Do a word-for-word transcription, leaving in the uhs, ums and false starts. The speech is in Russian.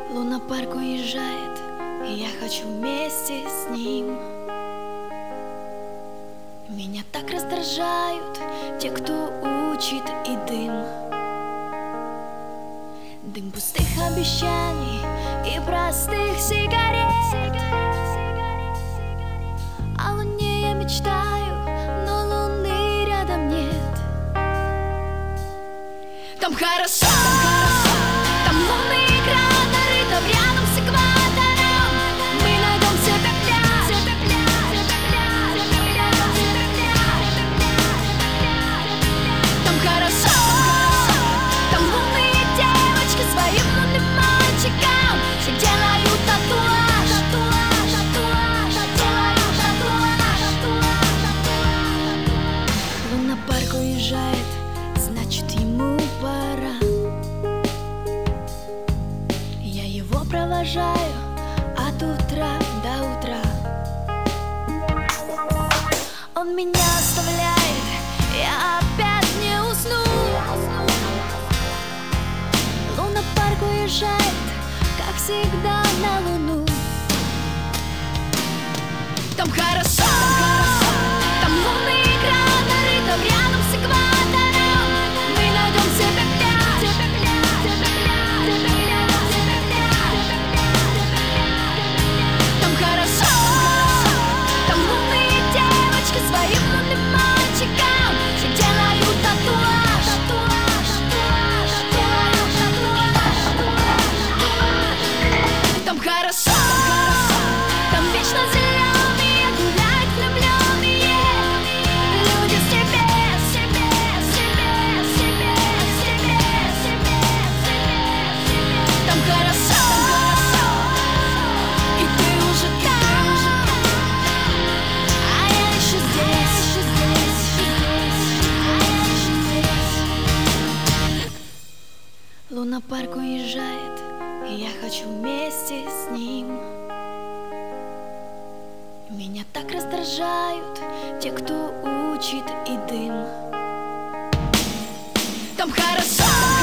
Лунопарк уезжает, и я хочу вместе с ним. Меня так раздражают те, кто учит, и дым. Дым пустых обещаний и простых сигарет. О луне я мечтаю, но луны рядом нет. Там хорошо, там лунный кратер, и там рядом с экватором мы найдем себе пляж. Там хорошо, там лунные девочки своим лунным мальчикам делают татуаж. Лунопарк уезжает, значит ему пора. Я его провожаю от утра до утра. Он меня оставляет, я опять не усну. Лунопарк уезжает, как всегда, на луну. Там хорошо, там лунный кратер, и там рядом с экватором мы найдем себе пляж. Там хорошо, там лунные девочки своим лунным мальчикам делают татуаж. Там хорошо, там вечно зеленые гуляют влюбленные люди в себе, в себе, в себе, в себе, в себе, в себе, в себе. Там хорошо, и ты уже там, а я еще здесь, еще здесь, еще здесь, а я еще здесь. Лунопарк уезжает, и я хочу вместе с ним. Меня так раздражают те, кто учит, и дым. Там хорошо.